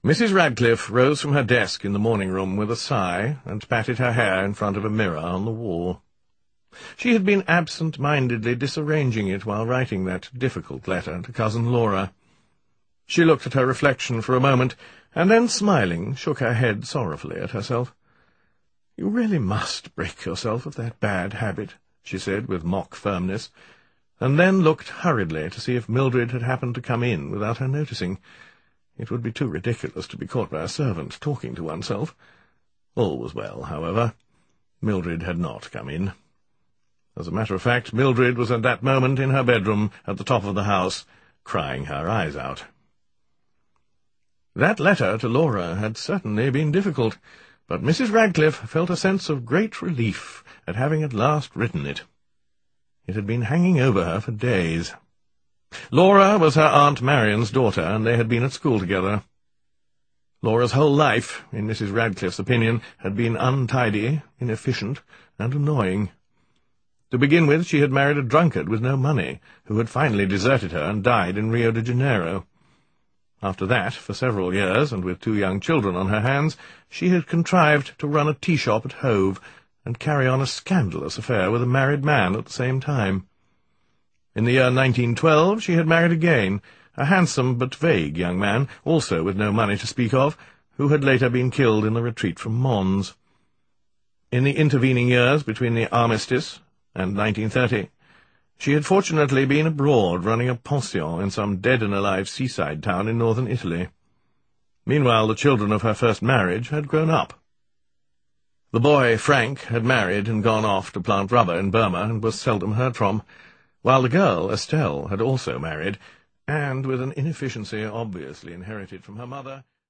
Mrs. Radcliffe rose from her desk in the morning-room with a sigh and patted her hair in front of a mirror on the wall. She had been absent-mindedly disarranging it while writing that difficult letter to Cousin Laura. She looked at her reflection for a moment, and then, smiling, shook her head sorrowfully at herself. "You really must break yourself of that bad habit," she said with mock firmness, and then looked hurriedly to see if Mildred had happened to come in without her noticing. It would be too ridiculous to be caught by a servant talking to oneself. All was well, however. Mildred had not come in. As a matter of fact, Mildred was at that moment in her bedroom at the top of the house, crying her eyes out. That letter to Laura had certainly been difficult, but Mrs. Radcliffe felt a sense of great relief at having at last written it. It had been hanging over her for days. Laura was her Aunt Marian's daughter, and they had been at school together. Laura's whole life, in Mrs. Radcliffe's opinion, had been untidy, inefficient, and annoying. To begin with, she had married a drunkard with no money, who had finally deserted her and died in Rio de Janeiro. After that, for several years, and with 2 young children on her hands, she had contrived to run a tea-shop at Hove, and carry on a scandalous affair with a married man at the same time. In the year 1912 she had married again, a handsome but vague young man, also with no money to speak of, who had later been killed in the retreat from Mons. In the intervening years between the armistice and 1930, she had fortunately been abroad running a pension in some dead-and-alive seaside town in northern Italy. Meanwhile, the children of her first marriage had grown up. The boy, Frank, had married and gone off to plant rubber in Burma and was seldom heard from, while the girl, Estelle, had also married, and, with an inefficiency obviously inherited from her mother,